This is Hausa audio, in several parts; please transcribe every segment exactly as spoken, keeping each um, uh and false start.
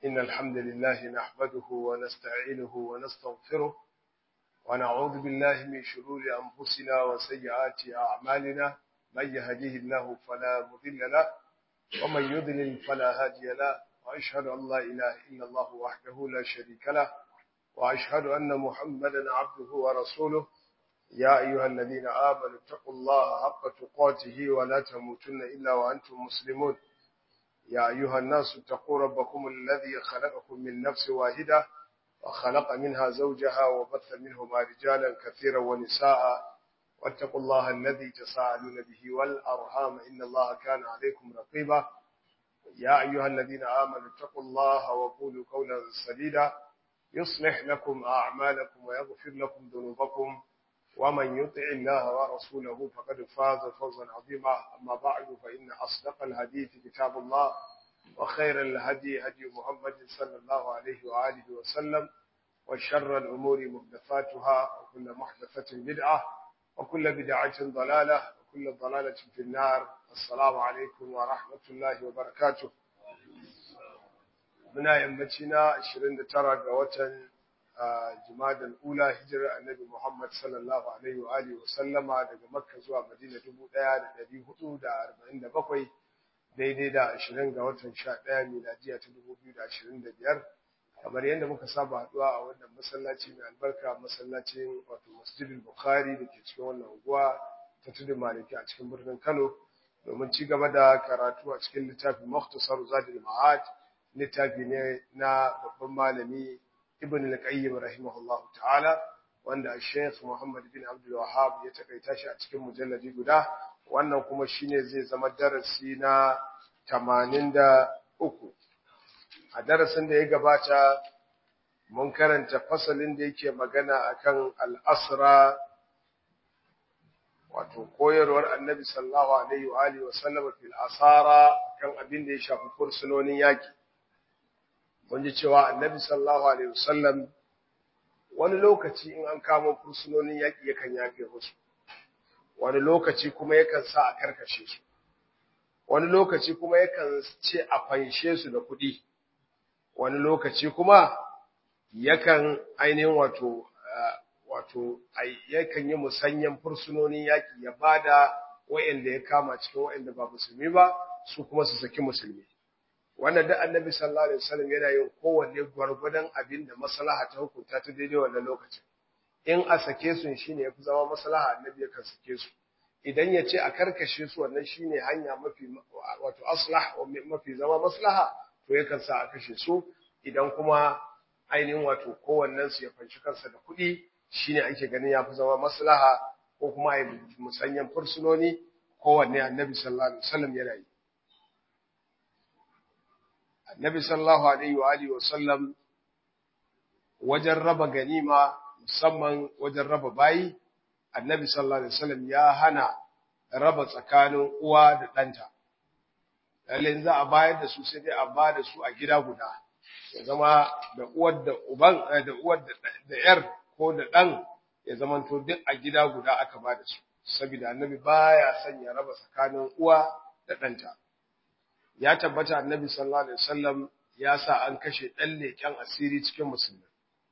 إن الحمد لله نحمده ونستعينه ونستغفره ونعوذ بالله من شرور أنفسنا وسيئات أعمالنا من يهديه الله فلا مضل له ومن يضلل فلا هادي له وأشهد أن لا إله إلا الله وحده لا شريك له وأشهد أن محمدا عبده ورسوله يا أيها الذين آمنوا اتقوا الله حق تقاته ولا تموتن إلا وأنتم مسلمون يا أيها الناس اتقوا ربكم الذي خلقكم من نفس واحدة وخلق منها زوجها وبث منهما رجالا كثيرا ونساء واتقوا الله الذي تساءلون به والأرحام إن الله كان عليكم رقيبا يا أيها الذين آمنوا اتقوا الله وقولوا قولا سديدا يصلح لكم أعمالكم ويغفر لكم ذنوبكم ومن يطع الله ورسوله فقد فاز فوزا عظيما أما بعد فإن أصدق الحديث كتاب الله وخير الهدي هدي محمد صلى الله عليه وآله وسلم وشر الأمور محدثاتها وكل محدثة بدعة وكل بدعة ضلالة وكل ضلالة في النار. السلام عليكم ورحمة الله وبركاته. muna yammaci na ashirin da tara ga watan Jumadal Ula hijirar Annabi Muhammad sallallahu alaihi wa alihi wa sallama daga Makka zuwa Madina dubu ɗaya da ɗari hudu da arba'in da bakwai daidai da ashirin ga watan sha ɗaya miladiya ta dubu biyu da ashirin da biyar. Kamar yadda muka saba haɗuwa a wannan masallaci mai albarka, masallacin wato Masjidul Bukhari da ke cikin wannan unguwa ta Tudun Maliki a cikin birnin Kano domin ci gaba da karatu a cikin littafin Mukhtasar Zadul Ma'ad, littafi ne na babban malami Ibn al-Qayyim rahimahullahu ta'ala wanda Sheikh Muhammad bin Abdul Wahhab ya takaita shi a cikin mujalladi guda. Wannan kuma shine zai zama darasi na tamanin da uku. A darasin da ya gabata mun karanta fasalin da yake magana akan al-asra, wato koyarwar Annabi sallallahu alaihi wa alihi wa sallam fil asara kan abin da ya shafi fursunonin yaki. Mun ji cewa Annabi sallallahu alaihi wa sallam wani lokaci in an kama fursunonin yaki yakan yafe musu, wani lokaci kuma yakan sa a karkashe su, wani lokaci kuma yakan ce a fanshe su da kuɗi, wani lokaci kuma yakan ainihin wato wato yakan yi musanyen fursunonin yaƙi ya bada wa'anda ya kama cikin wa'anda ba musulmi ba su kuma su saki musulmi. Wannan da Annabi sallallahu alaihi wasallam yana yin kowanne gwargwadon abin da maslaha ta hukunta ta daidai wannan lokacin. In a sake su shine yafi zama maslaha, Annabi yakan sake su. Idan ya ce a karkashe su wannan shine hanya mafi wato aslah mafi zama maslaha, to yakan sa a kashe su. Idan kuma ainihin wato kowannen su ya fanshi kansa da kuɗi shine ake ganin yafi zama maslaha, ko kuma ai musanyan fursunoni, kowanne Annabi sallallahu alaihi wasallam yana yi. Annabi sallallahu alaihi wa alihi wasallam wajen raba ganima, musamman wajen raba bayi, Annabi sallallahu alaihi wasallam ya hana raba tsakanin uwa da ɗanta. Lalle za a bayar da su sai dai a ba da su a gida guda, ya zama da uwar da uban da uwar da yar ko da ɗan ya zamanto duk a gida guda aka ba da su, saboda Annabi baya son ya raba tsakanin uwa da ɗanta. Ya tabbata Annabi sallallahu alaihi wasallam ya sa an kashe ɗan leƙen asiri cikin musulmi,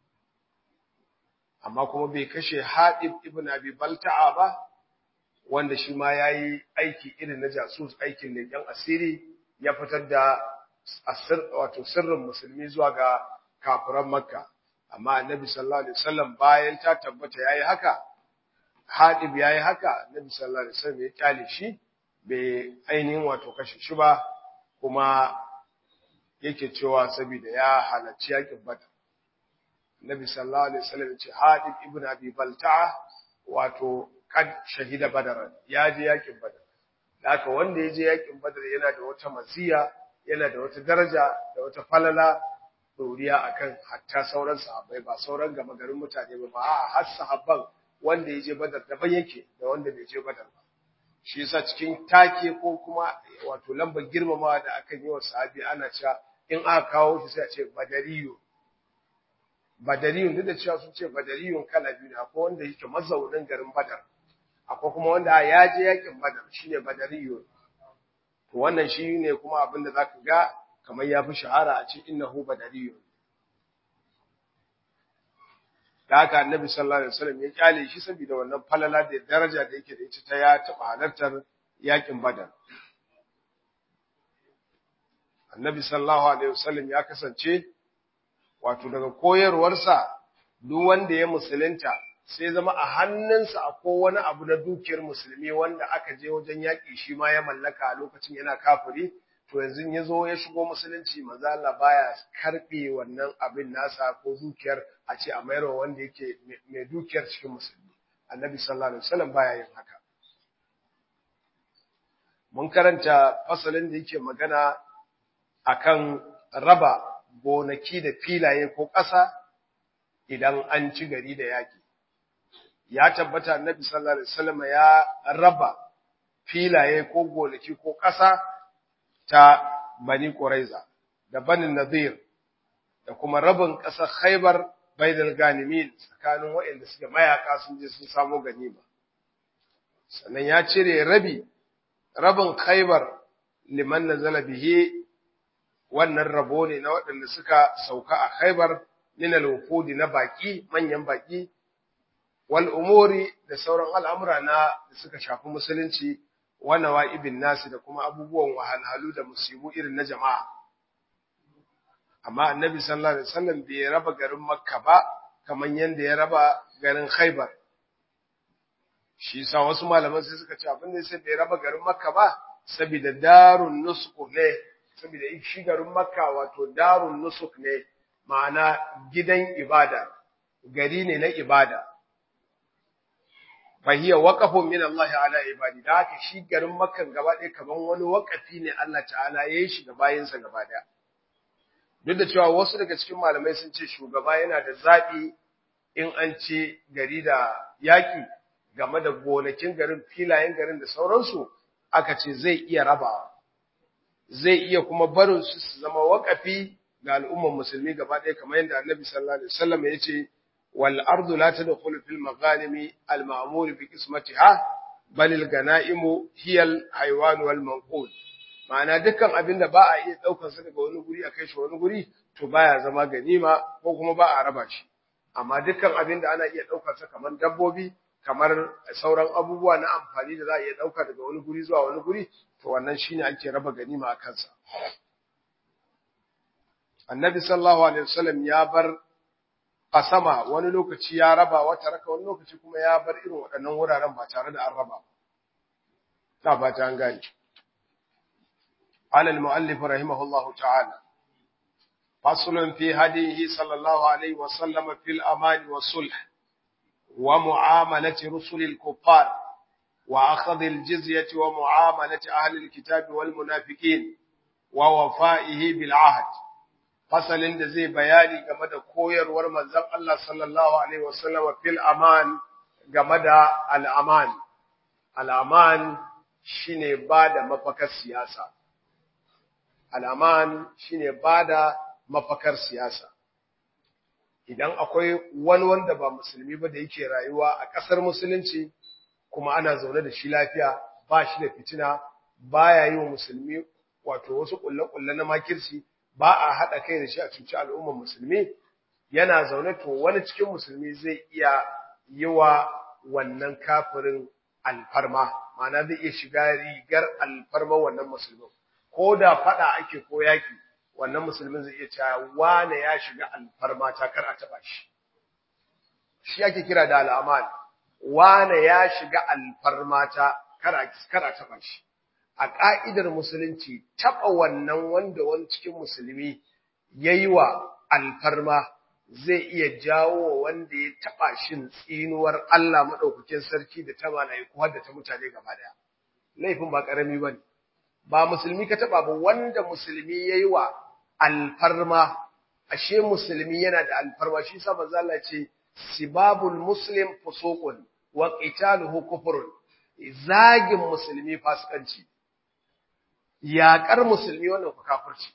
amma kuma bai kashe Hadib ibn Abi Balta'a ba, wanda shi ma yayi aiki irin na jasus, aikin leƙen asiri, ya fitar da asir wato sirrin musulmi zuwa ga kafiran Makka. Amma Annabi sallallahu alaihi wasallam bayan ta tabbata yayi haka, Hadib yayi haka, Annabi sallallahu alaihi wasallam ya kyale shi, bai ainihin wato kashe shi ba, kuma yake cewa saboda ya halarci yakin Badr. Nabi sallallahu alaihi wasallam ce Hadib ibn Abi Balta'a wato kad shahida Badr, ya je yakin Badr. Haka wanda ya je yakin Badr yana da wata maziya, yana da wata daraja da wata falala doriya akan hatta sauran sahabbai, ba sauran gama garin mutane ba, ba a har sahabban wanda ya je Badr daban yake da wanda bai je Badr ba. Shi yasa cikin take ko kuma wato lambar girmamawa da aka yi wa sahabi ana cewa in aka kawo shi sai a ce badariyu. Badariyun, duk da cewa sun ce badariyun kala biyu ne, akwai wanda yake mazaunin garin Badar, akwai kuma wanda ya je yakin Badar, shine badariyun. To wannan shine kuma abin da zaka ga kamar ya fi shahara a ce innahu badariyun. Da haka annabi sallallahu alaihi wasallam ya kyale shi saboda wannan falala da daraja da yake da ita ta ya taɓa halartar yakin Badar. Annabi sallallahu alaihi wasallam ya kasance wato daga koyarwarsa duk wanda ya musulunta sai zama a hannunsa akwai wani abu na dukiyar musulmi wanda aka je wajen yaƙi shi ma ya mallaka a lokacin yana kafiri, to yanzu ya zo ya shigo musulunci manzo Allah baya karbe wannan abin nasa ko dukiyar a ce a mayarwa wanda yake mai dukiyar cikin musulmi. Annabi sallallahu alaihi wasallam baya yin haka. Mun karanta fasalin da yake magana akan raba gonaki da filaye ko ƙasa idan an ci gari da yaƙi. Ya tabbata Annabi sallallahu alaihi wasallam ya raba filaye ko gonaki ko ƙasa ta Bani Quraiza da Bani Nadir da kuma rabin ƙasar Khaybar bainal ganimin tsakanin waɗanda suke mayaka sun je sun samu ganima. Sannan ya cire rabi rabin Khaybar liman nazala bihi, wannan rabo ne na waɗanda suka sauka a Khaybar min al-wufudi na baki manyan baki wal umuri da sauran al'amura na da suka shafi musulunci wa nawaibin nasi da kuma abubuwan wahalhalu da musibu irin na jama'a. Amma Annabi sallallahu alaihi wasallam bai raba garin Makka ba kaman yanda ya raba garin Khaybar. Shi sa wasu malaman sai suka ce abin da sai bai raba garin Makka ba saboda darun nusuk ne, saboda shi garin Makka wato darun nusuk ne, ma'ana gidan ibada, gari ne na ibada. Fahiya waqafun min Allah ala ibadi, da haka shi garin Makka gaba ɗaya kaman wani waqafi ne Allah ta'ala ya yi shi ga bayinsa gaba ɗaya. Duk da cewa wasu daga cikin malamai sun ce shugaba yana da zaɓi in an ce gari da yaƙi game da gonakin garin, filayen garin da sauransu, aka ce zai iya rabawa. Zai iya kuma barin su su zama waƙafi ga al'ummar musulmi gaba ɗaya kamar yadda Annabi sallallahu alaihi wasallam ya ce wal ardu la tadkhulu fil maghanimi al ma'mur bi qismatiha bal al ganaimu hiya al haywan wal manqul. Ma'ana dukkan abinda ba a iya daukar sa daga wani guri a kai shi wani guri to baya zama ganima ko kuma ba a raba shi. Amma dukkan abinda ana iya daukar sa kamar dabbobi, kamar sauran abubuwa na amfani da za a iya dauka daga wani guri zuwa wani guri, to wannan shine ake raba ganima a kansa. Annabi sallallahu alaihi wasallam ya bar kasama wani lokaci ya raba wata raka wani lokaci kuma ya bar irin waɗannan wuraren ba tare da an raba. Ta ba ta an gane. Ala al-muallif rahimahullahu ta'ala. Faslun fi hadihi sallallahu alaihi wasallam fil amani was sulh wa mu'amalati rusulil kuffar wa akhdh al-jizyati wa mu'amalati ahli al-kitab wal munafiqin wa wafa'ihi bil ahd. Fasalin da zai bayani game da koyarwar manzon Allah sallallahu alaihi wasallam fil aman game da al-aman. Al-aman shine bada mafakar siyasa. Al-aman shine bada mafakar siyasa. Idan akwai wani wanda ba musulmi ba da yake rayuwa a ƙasar musulunci kuma ana zaune da shi lafiya, ba shi da fitina, baya yi wa musulmi wato wasu kulle-kulle na makirci, ba a haɗa kai da shi a cuci al'ummar musulmi, yana zaune to wani cikin musulmi zai iya yi wa wannan kafirin alfarma, ma'ana zai iya shiga rigar alfarma wannan musulmin. Ko da faɗa ake ko yaƙi, wannan musulmin zai iya cewa wane ya shiga alfarma ta kar a taɓa shi. Shi ake kira da al'aman, wane ya shiga alfarma ta kar a taɓa shi. A ƙa'idar musulunci, taɓa wannan wanda wani cikin musulmi ya yi wa alfarma zai iya jawo wa wanda ya taɓa shin tsinuwar Allah maɗaukakin sarki da ta mala'iku har da ta mutane gaba ɗaya. Laifin ba ƙarami ba ne. Ba musulmi ka taɓa ba, wanda musulmi ya yi wa alfarma, ashe musulmi yana da alfarma, shi sa manzo Allah ce, sibabul muslim fusuqun wa qitaluhu kufrun. Zagin musulmi fasikanci. Yaƙar musulmi wannan ku kafirci.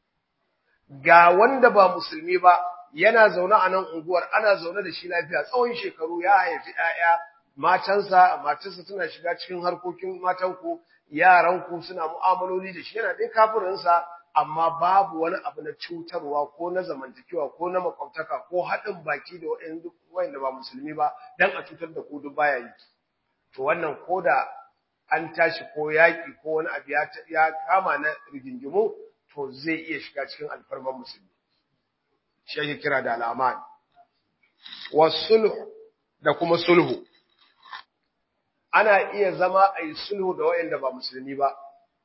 Ga wanda ba musulmi ba yana zaune a nan unguwar, ana zaune da shi lafiya tsawon shekaru, ya haifi ƴaƴa, matansa matarsa suna shiga cikin harkokin matanku, yaranku suna mu'amaloli da shi, yana dai kafirinsa, amma babu wani abu na cutarwa ko na zamantakewa ko na makwabtaka ko haɗin baki da wanda ba musulmi ba dan a cutar da ku duk baya yi to wannan koda an tashi ko yaƙi ko wani abu ya kama na rigingimu to zai iya shiga cikin alfarman musulmi shi ake kira da al'aman wasulhu da kuma sulhu ana iya zama a yi sulhu da waɗanda ba musulmi ba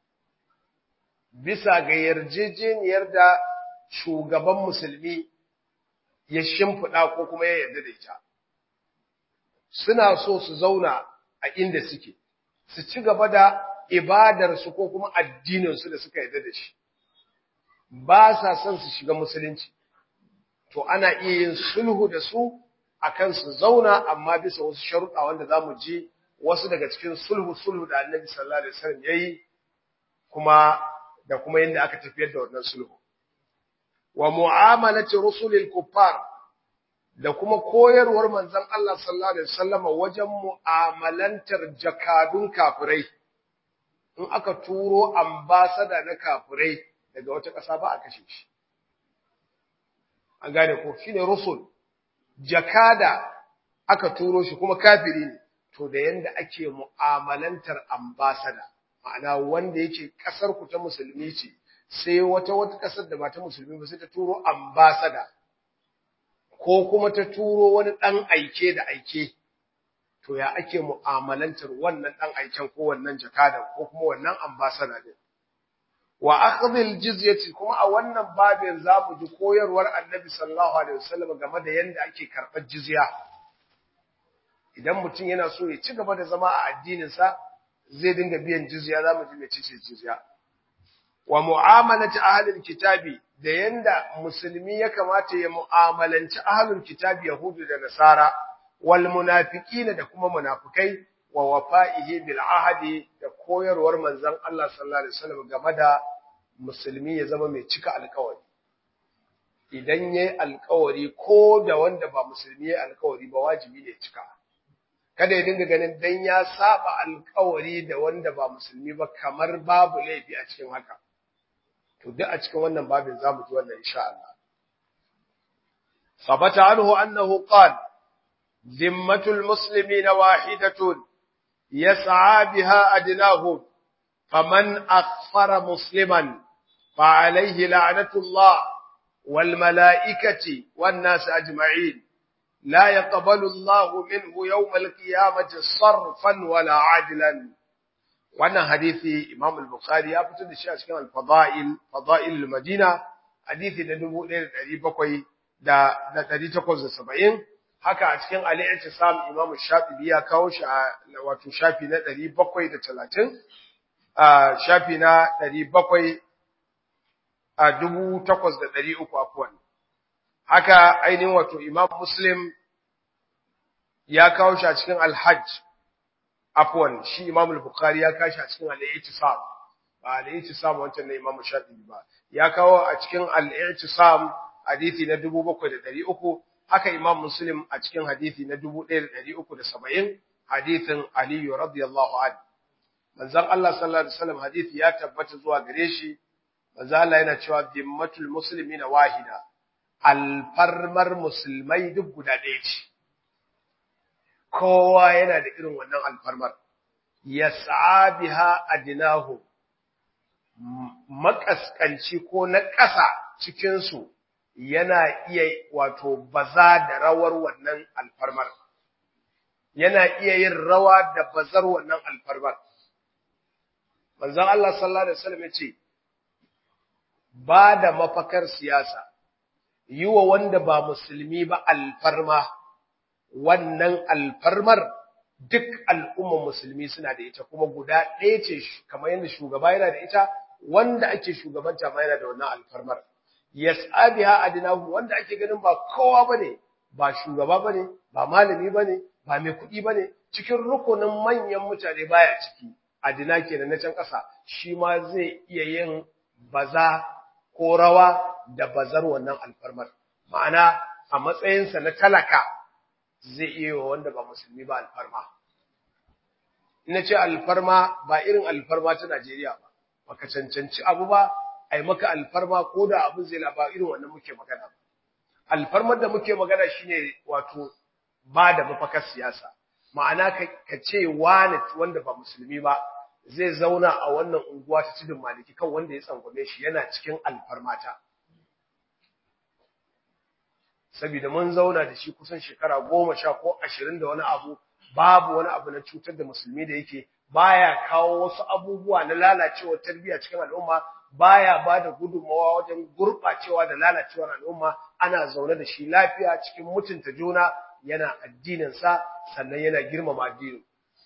bisa ga yarjejeniyar da shugaban musulmi ya shimfiɗa ko kuma ya yarda da ita suna so su zauna a inda suke su ci gaba da ibadarsu ko kuma addininsu da suka yarda da shi ba sa son su shiga musulunci to ana iya yin sulhu da su akan su zauna amma bisa wasu sharuɗa wanda zamu ji wasu daga cikin sulhu sulhu da Annabi sallallahu alaihi wasallam yayi kuma da kuma yanda aka tafiyar da wannan sulhu wa mu'amalati rusulil kuffar da kuma koyarwar manzon Allah sallallahu alaihi wasallam wajen mu'amalantar jakadun kafirai in aka turo ambassador na kafirai daga wata ƙasa ba a kashe shi an gane ko shine rusul jakada aka turo shi kuma kafiri ne to da yanda ake mu'amalantar ambassador ma'ana wanda yake kasar ku ta musulmi ce sai wata wata kasar da ba ta musulmi ba sai ta turo ambassador ko kuma ta turo wani dan aike da aike to ya ake mu'amalantar wannan dan aiken ko wannan jakadan ko kuma wannan ambassador din wa akhdhil jizyati kuma a wannan babin zamu ji koyarwar Annabi sallallahu alaihi wasallam game da yanda ake karɓar jizya idan mutum yana so ya ci gaba da zama a addinin sa zai dinga biyan jizya zamu ji mecece jizya wa mu'amalati ahlil kitabi da yanda musulmi ya kamata ya mu'amalanci ahlul kitabi yahudu da nasara wal munafiqina da kuma munafikai wa wafa'ihi bil ahdi da koyarwar manzon Allah sallallahu alaihi wasallam game da musulmi ya zama mai cika alƙawari idan yayi alƙawari ko da wanda ba musulmi yayi alƙawari ba wajibi ne cika kada ya dinga ganin dan ya saba alƙawari da wanda ba musulmi ba kamar babu laifi a cikin haka to duk a cikin wannan babin zamu ji wannan insha Allah sabata anhu annahu qala zimmatul muslimina wahidatun يسعى بها أدناهم فمن أغفر مسلما فعليه لعنة الله والملائكة والناس أجمعين لا يقبل الله منه يوم القيامة صرفا ولا عدلا وانا حديث إمام البخاري أبتد الشيء كما الفضائل فضائل المدينة حديث ندبو لين بقوي دا دا تقوز السبعين haka a cikin al-i'tisam Imam Shafi'i ya kawo shi a wato shafi na ɗari bakwai da talatin a shafi na ɗari bakwai a dubu takwas da ɗari uku afwan haka ainihin wato Imam Muslim ya kawo shi a cikin al-Hajj afwan shi Imam al-Bukhari ya kawo shi a cikin al-i'tisam ba al-i'tisam wancan ne Imam Shafi'i ba ya kawo a cikin al-i'tisam hadisi na dubu bakwai da ɗari uku haka Imam Muslim a cikin hadisi na dubu ɗaya da ɗari uku da saba'in hadisin Ali radiyallahu anhu manzon Allah sallallahu alaihi wasallam hadisi ya tabbata zuwa gare shi manzon Allah yana cewa dimmatul muslimina wahida alfarmar musulmai duk guda ɗaya ce kowa yana da irin wannan alfarmar yas'a biha adnahu makaskanci ko na ƙasa cikin su yana iya wato baza da rawar wannan alfarmar yana iya yin rawa da bazar wannan alfarmar manzon Allah sallallahu alaihi wasallam yace ba da mafakar siyasa yiwa wanda ba musulmi ba alfarma wannan alfarmar duk al'ummar musulmi suna da ita kuma guda ɗaya ce kamar yadda shugaba yana da ita wanda ake shugabanta ma yana da wannan alfarmar yas'a biha adnahu wanda ake ganin ba kowa bane ba shugaba bane ba malami bane ba mai kuɗi bane cikin rukunin manyan mutane baya ciki adina kenan na can ƙasa shi ma zai iya yin baza ko rawa da bazar wannan alfarmar ma'ana a matsayinsa na talaka zai iya wa wanda ba musulmi ba alfarma ina ce alfarma ba irin alfarma ta Najeriya ba baka cancanci abu ba ai maka alfarma ko da abin zai laba irin wannan muke magana alfarmar da muke magana shine wato ba da mafakar siyasa ma'ana ka ce wani wanda ba musulmi ba zai zauna a wannan unguwa ta tudun maliki kan wanda ya tsangwame shi yana cikin alfarmata saboda mun zauna da shi kusan shekara goma sha ko ashirin da wani abu babu wani abu na cutar da musulmi da yake baya kawo wasu abubuwa na lalacewar tarbiyya cikin al'umma baya bada gudunmawa wajen gurɓacewa da lalacewar al'umma ana zaune da shi lafiya cikin mutunta juna yana addinin sa sannan yana girmama addinin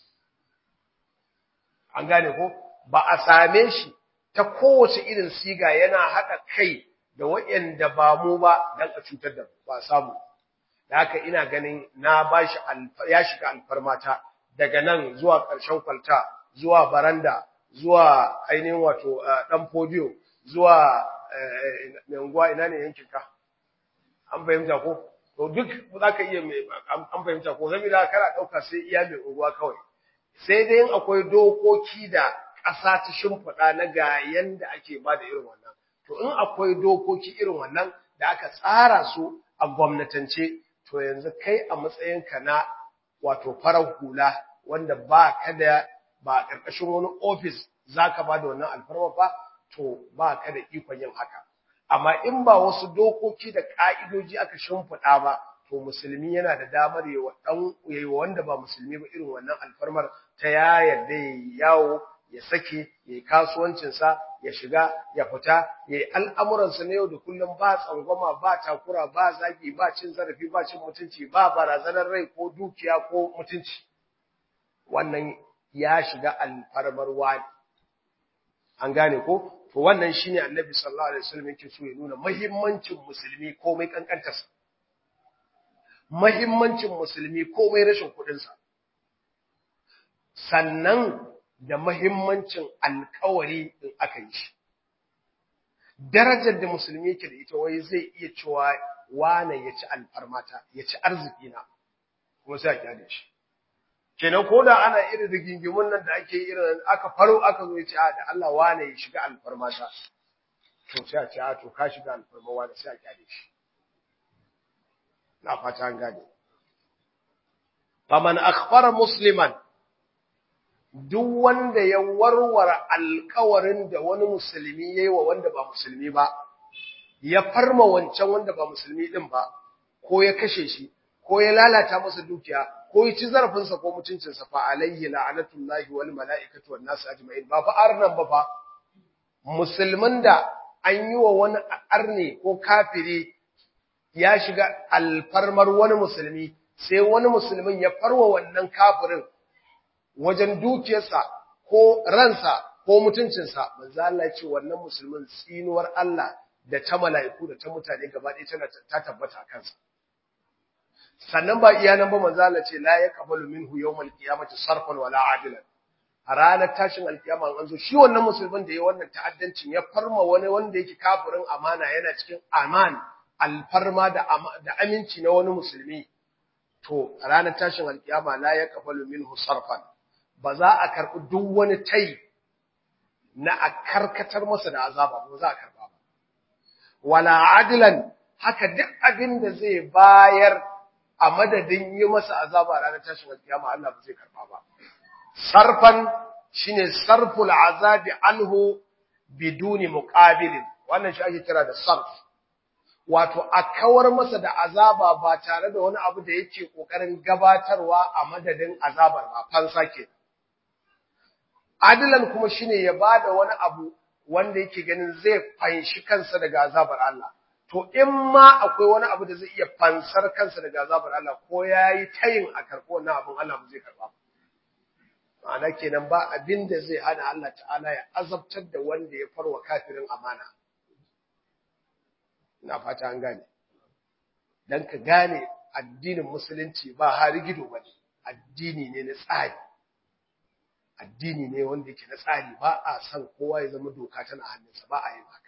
an gane ko ba a same shi ta kowace irin siga yana haɗa kai da waɗanda ba mu ba dan a cutar da ba samu da haka ina ganin na bashi ya shiga alfarmata daga nan zuwa ƙarshen kwalta zuwa baranda zuwa ainihin wato dan podiyo zuwa menguwa ina ne yankin ka an fahimta ko to duk zaka iya an fahimta ko saboda kana dauka sai iya mai unguwa kawai sai dai in akwai dokoki da ƙasa ta shimfiɗa na ga yanda ake ba da irin wannan to in akwai dokoki irin wannan da aka tsara su a gwamnatance to yanzu kai a matsayinka na wato farar hula wanda ba ka da ba ƙarƙashin wani ofis zaka ba da wannan alfarma ba to ba ka da ikon yin haka amma in ba wasu dokoki da ka'idoji aka shimfiɗa ba to musulmi yana da damar yayi wa dan yayi wanda ba musulmi ba irin wannan alfarmar ta ya yarda yayi yawo ya sake yayi kasuwancin sa ya shiga ya fita yayi al'amuran sa na yau da kullum ba tsangwama ba takura ba zagi ba cin zarafi ba cin mutunci ba barazanar rai ko dukiya ko mutunci wannan ya shiga alfarmar wani an gane ko to wannan shine annabi sallallahu alaihi wasallam yake so ya nuna muhimmancin musulmi komai kankantarsa muhimmancin musulmi komai rashin kudin sa sannan da muhimmancin alƙawari din aka yi shi darajar da musulmi yake da ita wai zai iya cewa wane ya ci alfarmata ya ci arziki na kuma sai a kyale shi kenan ko da ana irin rigingimun nan da ake irin aka faro aka zo ya ce a da Allah wane ya shiga alfarmata to sai a ce a to ka shiga alfarmawa da sai a kyale shi na fata an gane faman akhbara musliman duk wanda ya warware alƙawarin da wani musulmi yayi wa wanda ba musulmi ba ya farma wancan wanda ba musulmi din ba ko ya kashe shi ko ya lalata masa dukiya ko ya ci zarafinsa ko mutuncinsa fa alayhi la'anatullahi wal mala'ikatu wan nas ajma'in ba fa arnan ba fa musulmin da an yi wa wani arne ko kafiri ya shiga alfarmar wani musulmi sai wani musulmin ya farwa wannan kafirin wajen dukiyarsa ko ransa ko mutuncinsa manzo Allah ya ce wannan musulmin tsinuwar Allah da ta mala'iku da ta mutane gaba ɗaya tana ta tabbata a kansa sannan ba iya nan ba manzo Allah ce la yaqbalu minhu yawmal qiyamati sarfan wala adilan a ranar tashin alkiyama an zo shi wannan musulmin da ya wannan ta'addancin ya farma wani wanda yake kafirin amana yana cikin aman alfarma da da aminci na wani musulmi to a ranar tashin alkiyama la yaqbalu minhu sarfan ba za a karbi duk wani tai na a karkatar masa da azaba ba za a karba ba wala adilan haka duk abin da zai bayar a madadin yi masa azaba ranar tashin alkiyama Allah ba zai karba ba sarfan shine sarful azabi anhu biduni muqabilin wannan shi ake kira da sarf wato a kawar masa da azaba ba tare da wani abu da yake kokarin gabatarwa a madadin azabar ba fansa ke adilan kuma shine ya bada wani abu wanda yake ganin zai fanshi kansa daga azabar Allah to in ma akwai wani abu da zai iya fansar kansa daga azabar Allah ko yayi tayin a karbo wannan abun Allah ba zai karba ma'ana kenan ba abin da zai hana Allah ta'ala ya azabtar da wanda ya farwa kafirin amana ina fata an gane dan ka gane addinin musulunci ba harigido bane addini ne na tsari addini ne wanda yake na tsari ba a san kowa ya zama doka tana hannunsa ba a yin haka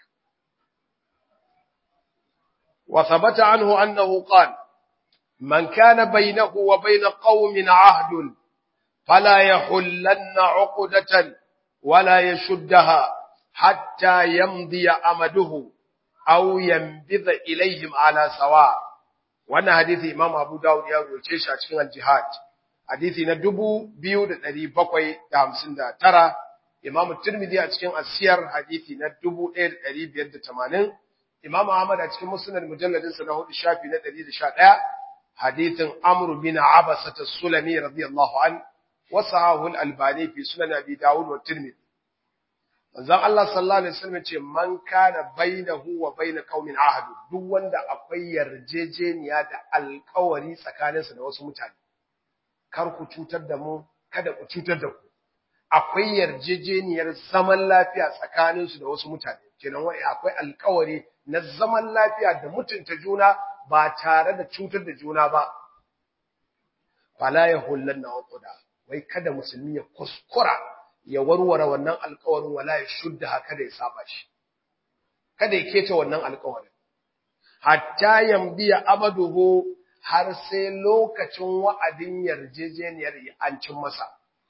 وثبت عنه أنه قال من كان بينه وبين قوم عهد فلا يحلن عقدة ولا يشدها hatta yamdi amaduhu aw yanbidha ilaihim ala sawa. Wannan hadisi Imam Abu Dawud ya rawaito shi a cikin al-Jihad, hadisi na dubu biyu da ɗari bakwai da hamsin da tara, Imam Tirmidhi a cikin As-Siyar hadisi na dubu ɗaya da ɗari biyar da tamanin, Imam Ahmad a cikin Musnad mujalladin sa na hudu shafi na ɗari da sha ɗaya, hadisin Amr bin Abasa as-Sulami radiyallahu an, wa sahahu al-Albani fi Sunan Abi Dawud wa Tirmidhi. Manzon Allah sallallahu alaihi wasallam ce man kana bainahu wa bain qaumin ahadu, duk wanda akwai yarjejeniya da alƙawari tsakaninsa da wasu mutane, kar ku cutar da mu, kada ku cutar da ku. Akwai yarjejeniyar zaman lafiya tsakaninsu da wasu mutane, kenan wai akwai alƙawari na zaman lafiya da mutunta juna ba tare da cutar da juna ba. Fala yahullanna uquda, wai kada musulmi ya kuskura ya warware wannan alƙawarin, wala ya shudda haka da ya saba shi, kada ya kece wannan alƙawarin hatta yamdiya amaduhu, har sai lokacin wa'adin yarjejeniyar an cin masa.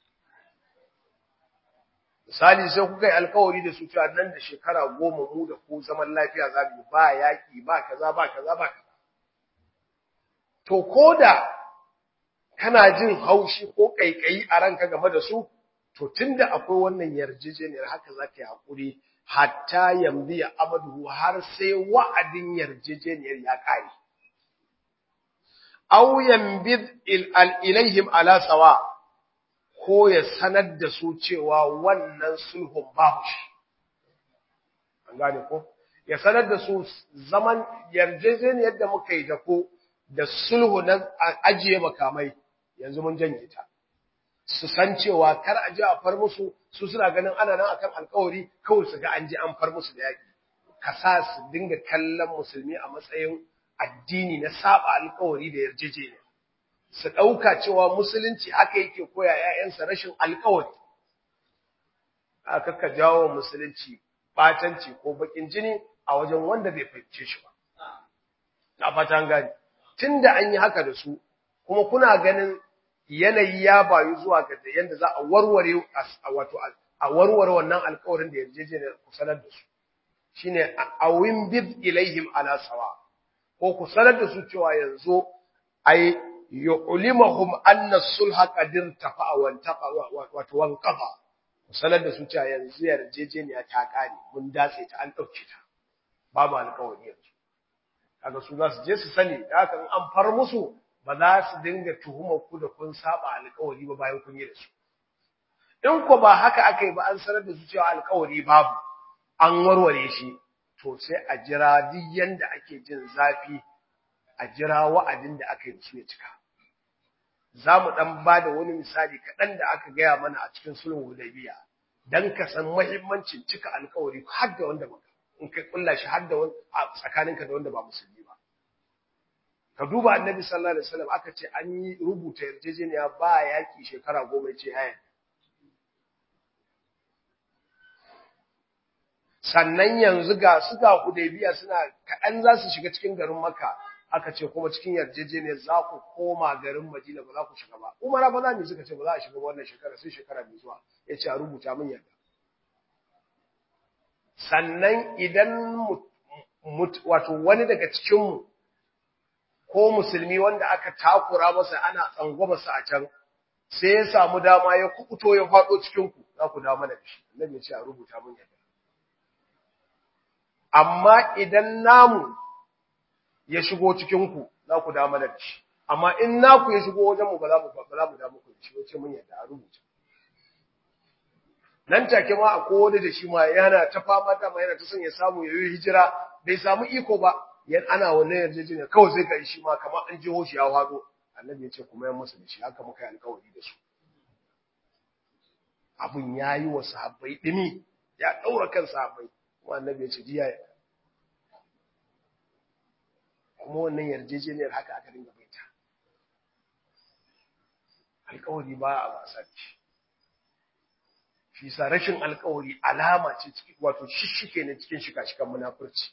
Misali sai kuka yi alƙawari da su cewa nan da shekara goma mu da ku zaman lafiya za mu ba yaƙi ba kaza ba kaza ba kaza, to koda kana jin haushi ko kaikayi a ranka game da su, to tunda akwai wannan yarjejeniyar haka za ka yi haƙuri hatta yamdiya amadu, har sai wa'adin yarjejeniyar ya ƙare. Aw yambid ilaihim ala sawa, ko ya sanar da su cewa wannan sulhun babu shi. An gane ko? Ya sanar da su zaman yarjejeniyar da muka yi da ko da sulhu na ajiye makamai yanzu mun janye ta. Su san cewa kar a je a far musu, su suna ganin ana nan akan alƙawari, kawai su ga an je an far musu da yaƙi. Ka sa su dinga kallon musulmi a matsayin addini na saba alƙawari da yarjejeniya. Su ɗauka cewa musulunci haka yake koya ‘ya'yansa rashin alƙawari. Aka ka jawo musulunci ɓatanci ko baƙin jini a wajen wanda bai fahimce shi ba. Na fatan gani. Tun da an yi haka da su, kuma kuna ganin yanayi ya bayu zuwa ga yanda za a warware wato a warware wannan alƙawarin da yarjejeniyar ku sanar da su, shine awin bid ilaihim ala sawa, ko ku sanar da su cewa yanzu ai yu'limuhum anna sulha qadir tafa wa taqa wato wan qafa, ku sanar da su cewa yanzu yarjejeniya ta kare, mun datse ta, an dauke ta, babu alƙawari yanzu. Kaga su za su je su sani, da haka an far musu ba za su dinga tuhumar ku da kun saba alƙawari ba bayan kun yi da su. In ko ba haka aka yi ba, an sanar da su cewa alƙawari babu, an warware shi, to sai a jira duk yanda ake jin zafi, a jira wa'adin da aka yi da su ya cika. Za mu ɗan ba da wani misali kaɗan da aka gaya mana a cikin sulhun Hudaybiya, don ka san muhimmancin cika alƙawari har da wanda ba, in kai kulla shi har da wani tsakaninka da wanda ba musulmi ba. Ka duba Annabi sallallahu alaihi wasallam, aka ce an yi rubuta yarjejeniya ba yaki shekara goma, ce haya. Sannan yanzu ga su ga Hudaybiya suna kaɗan za su shiga cikin garin Makka, aka ce kuma cikin yarjejeniyar za ku koma garin Madina, ba za ku shiga ba. Umara ba za mu suka ce ba za a shiga wannan shekara, sai shekara mai zuwa, ya ce a rubuta min yarda. Sannan idan wato wani daga cikinmu ko musulmi wanda aka takura masa ana tsangwamasa a can, sai ya samu dama ya kukuto ya faɗo cikinku, za ku dawo mana da shi. Annabi ya ce a rubuta mun yadda. Amma idan namu ya shigo cikinku, za ku dawo mana da shi. Amma in naku ya shigo wajenmu, ba za mu ba za mu dawo muku da shi, wace mun yadda a rubuta. Nan take ma a kowane da shi ma yana ta fama ta ma yana ta son ya samu ya yi hijira, bai samu iko ba. Yan ana wannan yarjejeniya kawai sai ga shi ma kamar an jiho shi ya hado. Annabi ya ce kuma yan masa da shi, haka muka yi alƙawari da su. Abun ya yi wa sahabbai ɗimi, ya ɗaura kan sahabbai, kuma annabi ya ce jiya ya. Kuma wannan yarjejeniyar haka aka dinga baita. Alƙawari ba a wasa da shi. Shi sa rashin alƙawari alama ce ciki, wato shishike ne cikin shika-shikan munafurci.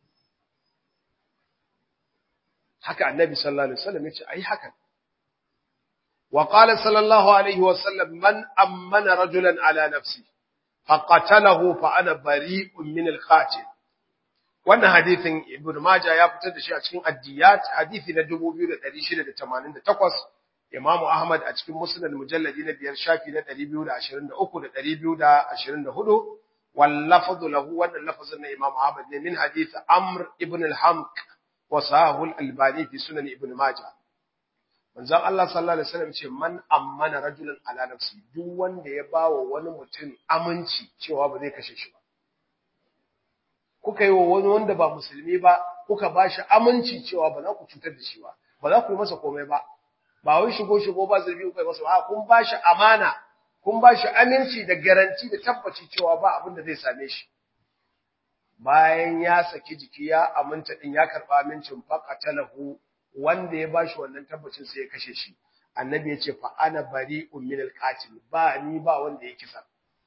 Haka annabi sallallahu alaihi wasallam yace ai haka. Wa qala sallallahu alaihi wasallam man ammana rajulan ala nafsi, faqatalahu fa ana bari'un min al-qatil. Wannan hadisin Ibn Majah ya fitar da shi a cikin Addiyat, hadisi na dubu biyu da ɗari shida da tamanin da takwas, Imam Ahmad a cikin Musnad mujalladi na biyar shafi na ɗari biyu da ashirin da uku da ɗari biyu da ashirin da hudu, wal lafzu lahu, wannan lafazin na Imam Ahmad ne min hadisi Amr ibn al-Hamq wa sahahu al-Albani fi Sunan Ibn Majah. Manzon Allah sallallahu alaihi wasallam ce man ammana rajulan ala nafsi, duk wanda ya bawa wani mutum aminci cewa ba zai kashe shi ba. Kuka yi wa wani wanda ba musulmi ba, kuka ba shi aminci cewa ba za ku cutar da shi ba, ba za ku yi masa komai ba, ba wai shigo shigo ba zurbi kuka yi masa ba, kun ba shi amana, kun ba shi aminci da garanti da tabbaci cewa ba abin da zai same shi. Bayan ya saki jiki ya aminta din ya karba amincin faqatalahu, wanda ya ba shi wannan tabbacin sai ya kashe shi. Annabi ya ce fa ana bari'un min al-qatil, ba ni ba wanda ya kisa.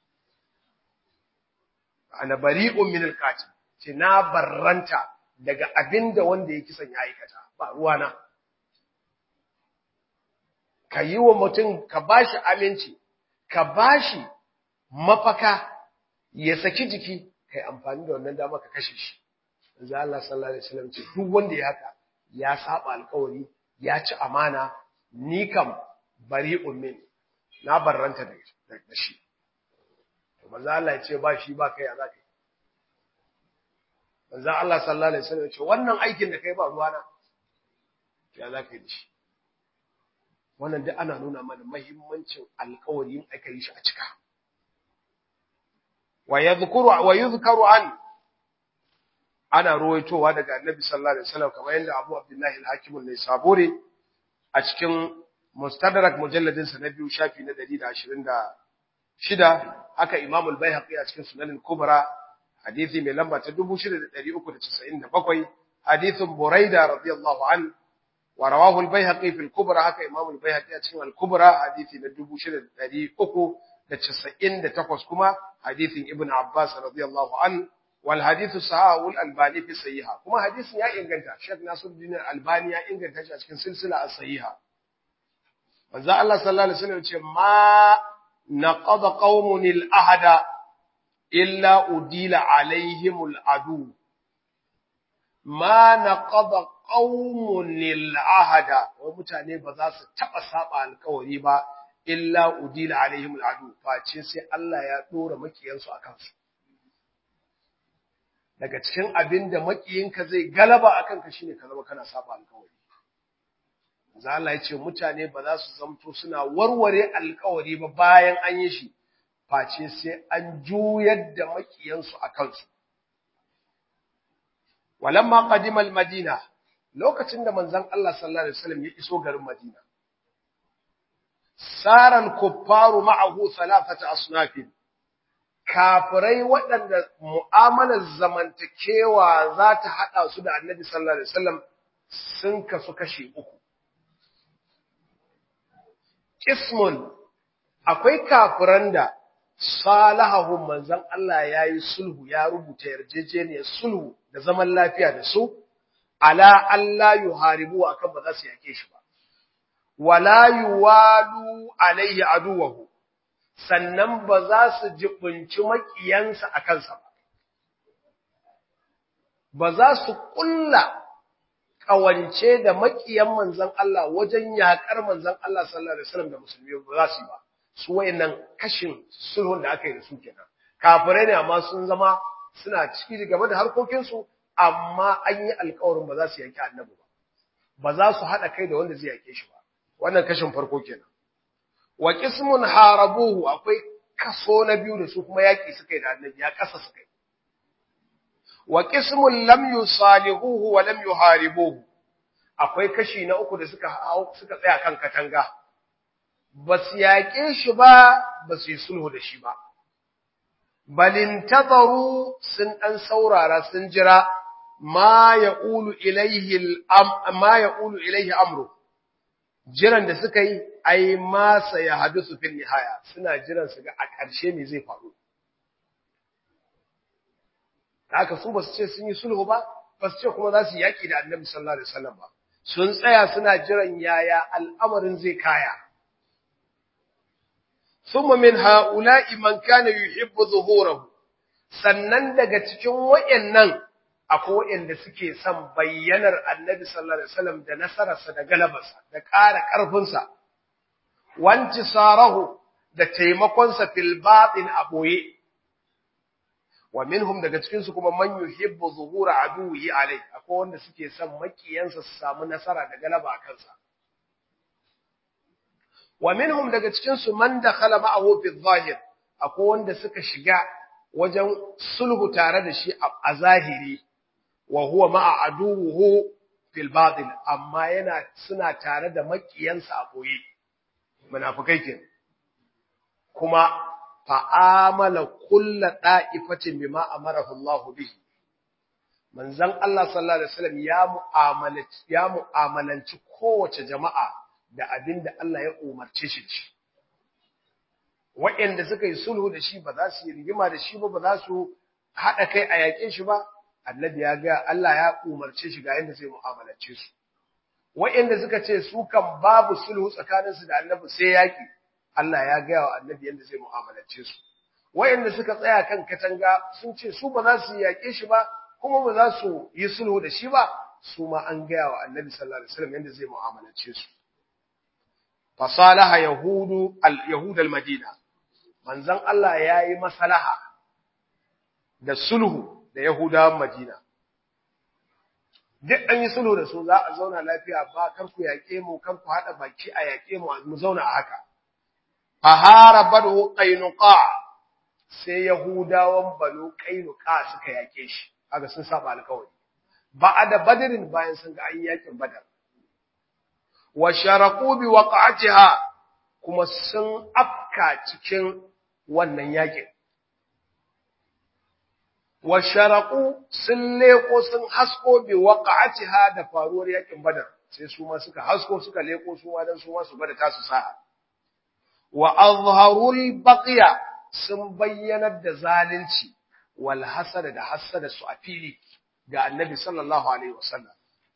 Ana bari'un min al-qatil. Ce na barranta daga abinda wanda ya kisan ya aikata, ba ruwana. Ka yi wa mutum, ka bashi aminci, ka bashi mafaka, ya saki jiki, kai amfani da wannan dama ka kashe shi. Manzo Allah sallallahu alaihi wasallam ce duk wanda ya haka ya saba alƙawari, ya ci amana, ni kam bari'un min, na barranta da shi. To manzo Allah ya ce ba shi ba kai a zaka. Manzo Allah sallallahu alaihi wasallam ce wannan aikin da kai ba ruwana, ya za ka yi shi. Wannan duk ana nuna mana muhimmancin alƙawarin aka yi shi a cika. Wa yadhkuru wa yuzkaru an, ana ruwaitowa daga Annabi sallallahu alaihi wasallam kamar yadda Abu Abdullah al-Hakim an-Naisaburi a cikin Mustadrak mujalladin sa na biyu shafi na ɗari da ashirin da shida, haka Imam al-Baihaqi a cikin Sunan al-Kubra hadisi mai lamba ta dubu shida da ɗari uku da casa'in da bakwai, hadisin Buraida radiyallahu an, wa rawahu al-Baihaqi fi al-Kubra, haka Imam al-Baihaqi a cikin al-Kubra hadisi na dubu shida da ɗari uku da casa'in da takwas, kuma hadisin Ibn Abbas radiyallahu an, wal hadithu sahahu al-Albani fi sahiha, kuma hadisin ya inganta. Sheikh Nasiruddin al-Albani ya inganta shi a cikin silsila as-sahiha. Manzo Allah sallallahu alaihi wasallam ce ma naqada qaumun al-ahada illa udila alaihimul adu, ma naqada qaumun al-ahada, wa mutane ba za su taba saba alƙawari ba illa udila alaihimul adu, face sai Allah ya dora makiyansu akan su. Daga cikin abinda makiyinka zai galaba akan ka shine ka zama kana saba alƙawari. Manzo Allah ya ce mutane ba za su zamto suna warware alƙawari ba bayan an yi shi, face sai an juyar da makiyansu a kansu. Walamma qadima al-Madina, lokacin da manzon Allah sallallahu alaihi wasallam ya iso garin Madina, saran kuffaru ma'ahu thalathata asnafin, kafirai waɗanda mu'amalar zamantakewa za ta haɗa su da Annabi sallallahu alaihi wasallam sun kasu kashi uku. Qismun, akwai kafiran da salahahum manzon Allah yayi sulhu, ya rubuta yarjejeniyar sulhu da zaman lafiya da su, ala Allah yuharibu akan ba za su yake shi ba, wala yuwalu alayhi aduwahu, sannan ba za su jibunci makiyansa a kansa ba, ba za su kulla kawance da makiyan manzon Allah wajen yakar manzon Allah sallallahu alaihi wasallam da musulmi ba za su yi ba. Su wayannan kashin sulhun da aka yi da su kenan, kafirai ne amma sun zama suna ciki game da harkokinsu, amma an yi alƙawarin ba za su yaki annabi ba, ba za su haɗa kai da wanda zai yake shi ba. Wannan kashin farko kenan. Wa qismun harabuhu, akwai kaso na biyu da su kuma yaki suka yi da annabi, ya kasa suka yi. Wa qismun lam yusalihuhu wa lam yuharibuhu, akwai kashi na uku da suka suka tsaya kan katanga, ba su yaƙe shi ba, ba su yi sulhu da shi ba. Balin tazaru, sun ɗan saurara sun jira ma ya ulu ilaihi amru, jiran da suka yi, ai masa ya hadu su fil nihaya, suna jiran su ga a ƙarshe me zai faru. Haka su ba su ce sun yi sulhu ba, ba su ce kuma za su yaƙi da annabi sallallahu alaihi wasallam ba, sun tsaya suna jiran yaya al'amarin zai kaya. thumma min ha'ula'i man kana yuhibbu zuhurahu, sannan daga cikin wayannan akwai wayanda suke son bayyanar Annabi sallallahu alaihi wasallam da nasararsa da galabarsa da ƙara ƙarfinsa, wanti sarahu da taimakonsa fil batin aboye. Wa minhum daga cikin su kuma man yuhibbu zuhura aduwi alai, akwai wanda suke son makiyansa su samu nasara da galaba a kansa. Wa minhum daga cikin su man dakhala ma'ahu fi zahir, akwai wanda suka shiga wajen sulhu tare da shi a zahiri, wa huwa ma'a aduwuhu fil batin, amma yana suna tare da makiyansa a boye, munafikai kenan. Kuma fa'amala kulla da'ifatin bima amarahu Allah bihi, manzon Allah sallallahu alaihi wasallam ya mu'amalanci ya mu'amalanci kowace jama'a da abinda Allah ya umarce shi ci. Waɗanda suka yi sulhu da shi ba za su yi rigima da shi ba, ba za su haɗa kai a yaƙe shi ba, annabi ya ga Allah ya umarce shi ga yadda zai mu'amalance su. Waɗanda suka ce su kan babu sulhu tsakaninsu da annabi sai yaƙi, Allah ya gaya wa annabi yadda zai mu'amalance su. Waɗanda suka tsaya kan katanga sun ce su ba za su yaƙe shi ba, kuma ba za su yi sulhu da shi ba, su ma an gaya wa annabi sallallahu alaihi wasallam yadda zai mu'amalance su. Fasalaha yahudu al-yahud al-madina, manzon Allah yayi maslaha da sulhu da yahudawan Madina. Duk an yi sulhu da su, za a zauna lafiya, ba kar ku yaƙe mu, kar ku haɗa baki a yaƙe mu, mu zauna a haka. Fahara banu qainuqa, sai yahudawan banu qainuqa suka yaƙe shi, kaga sun saba alƙawari. Ba'ada badrin, bayan sun ga an yaƙin badar. Wa sharaqu bi waqa'atiha, kuma sun afka cikin wannan yaƙin. Wa sharaqu, sun leko sun hasko bi waqa'atiha, da faruwar yaƙin badar, sai su ma suka hasko suka leko su ma dan su ma su bada tasu sa'a. Wa azharul baqiya, sun bayyanar da zalunci wal hasada da hasada su a fili ga annabi sallallahu alaihi wasallam.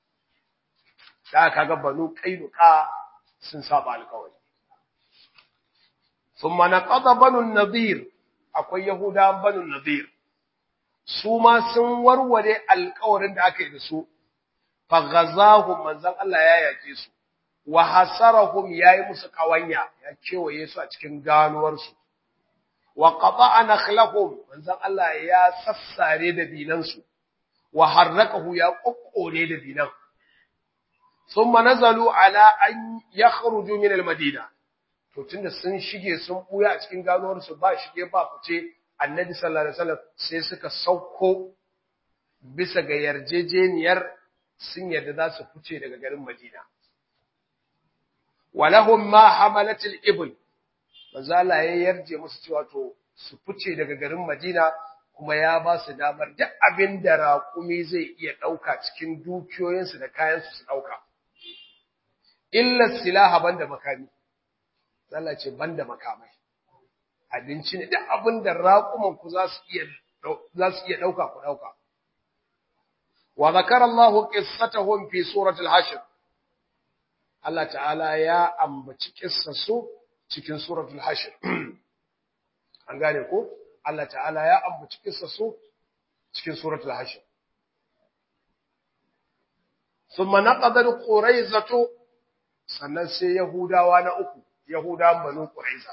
Da kaga banu qainuqa sun saba alƙawari. Thumma naqada banu nadir, akwai yahudawan banu nadir, su ma sun warware alƙawarin da aka yi da su. Fa ghazahum, manzon Allah ya yake su, wa hasarahum, yayi musu kawanya, ya kewaye su a cikin ganuwarsu. Wa qata'a nakhlahum, manzon Allah ya sassare da dinansu. Wa harrakahu, ya kokkone da dinan. Thumma nazalu ala an yakhruju min al-madina, to tunda sun shige sun buya a cikin ganuwarsu, ba shige ba fice, annabi sallallahu alaihi wasallam sai suka sauko bisa ga yarjejeniyar sun yadda za su fice daga garin Madina. Walahum ma hamalat al-ibl, manzo Allah ya yarje musu cewa to su fice daga garin Madina, kuma ya ba su damar duk abin da raƙumi zai iya ɗauka cikin dukiyoyinsu da kayansu su ɗauka. Illa silaha, banda makami. Allah ce banda makamai. Abinci ne, duk abin da raƙumanku za su iya za su iya ɗauka ku ɗauka. Wa zakara Allah qissatahum fi suratul Hashr. Allah ta'ala ya ambaci kissarsu cikin suratul Hashr. An gane ko? Allah ta'ala ya ambaci kissarsu cikin suratul Hashr. Thumma naqada al-Quraizatu, sannan sai Yahudawa na uku, Yahudawan Banu Quraiza.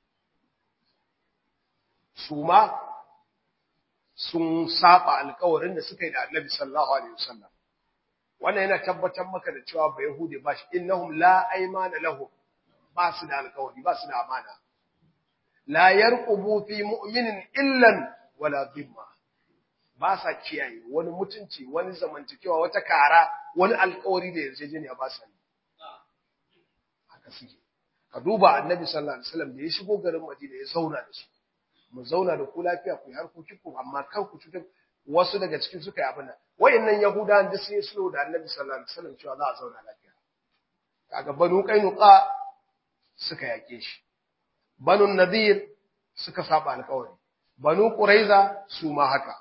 Su ma sun saba alƙawarin da suka yi da Annabi sallallahu alaihi wasallam. Wannan yana tabbatar maka da cewa ba Yahudi ba shi, innahum la aymana lahum, ba su da alƙawari, ba su da amana. La yarqubu fi mu'minin illan wala dhimma, ba sa kiyaye wani mutunci, wani zamantakewa, wata kara, wani alƙawari da yarjejeniya ba sa yi. Haka suke. Ka duba Annabi sallallahu alaihi wasallam da ya shigo garin Madina ya zauna da su. Mu zauna da ku lafiya, ku yi harkokin ku, amma kar ku cutar. Wasu daga cikin suka yi abin nan. Wayannan Yahudawan da sun yi sulhu da Annabi sallallahu alaihi wasallam cewa za a zauna lafiya. Kaga Banu Qainuqa suka yake shi. Banu Nadir suka saba alƙawari. Banu Quraiza su ma haka.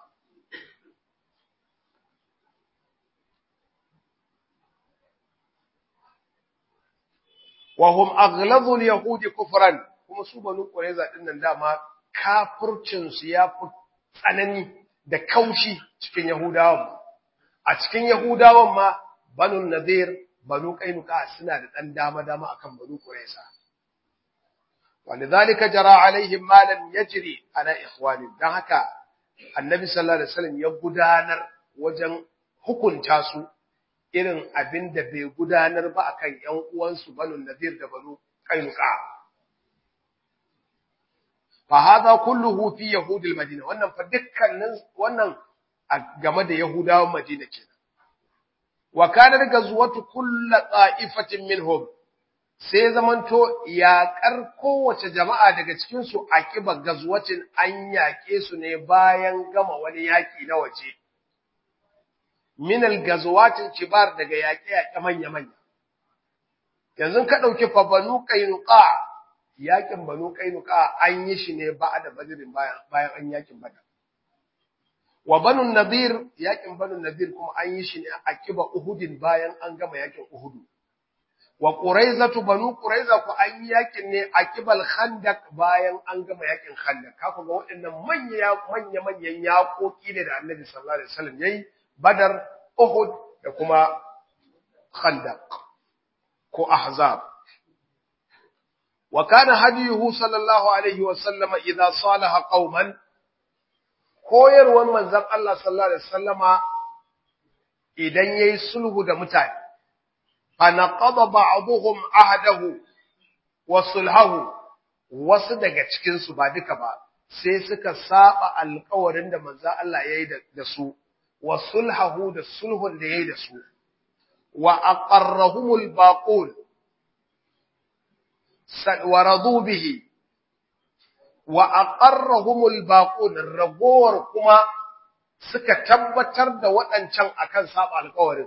Wa hum aghlazul yahudi kufran, kuma su banu qurayza din nan dama kafircin su ya fi tsanani da kaushi cikin yahudawan a cikin yahudawan ma banu nadir banu qainuqa suna da dan dama dama akan banu qurayza walidhalika jara alaihim ma lam yajri ala ikhwani dan haka annabi sallallahu alaihi wasallam ya gudanar wajen hukunta su irin abin da bai gudanar ba akan ƴan uwansu banu nadir da banu qainuqa fa hada kulluhu fi yahudil madina wannan fa dukkanin wannan game da yahudawan madina kenan wa kana gazwatu kullu qa'ifatin minhum sai zamanto yaƙar kowace jama'a daga cikin su akiba gazwatin an yaƙe su ne bayan gama wani yaƙi na waje min al-gazwatil kibar daga yaƙe-yaƙe manya-manya yanzu ka dauki fa banu qainuqa yaƙin banu qainuqa an yi shi ne ba'da badrin bayan bayan an yaƙin badar wa banu nadir yaƙin banu nadir kuma an yi shi ne akiba uhudin bayan an gama yaƙin uhudu wa quraizatu banu quraiza ku an yi yaƙin ne akibal khandaq bayan an gama yaƙin khandaq kaku ga waɗannan manya manya manyan yaƙoƙi ne da annabi sallallahu alaihi wasallam yayi badar uhud da kuma khandaq ko ahzab wa kana hadiyuhu sallallahu alaihi wasallama idza salaha qauman koyarwar manzon Allah sallallahu alaihi wasallama idan yayi sulhu da mutane fanaqada ba'dhum ahdahu wa sulhahu wasu daga cikin su ba duka ba sai suka saba alƙawarin da manzon Allah yayi da su wa sulhahu da sulhun da yayi da su wa aqarrahumul baqul wa radu bihi wa aqarrahumul baqul ragowar kuma suka tabbatar da waɗancan akan saba alƙawarin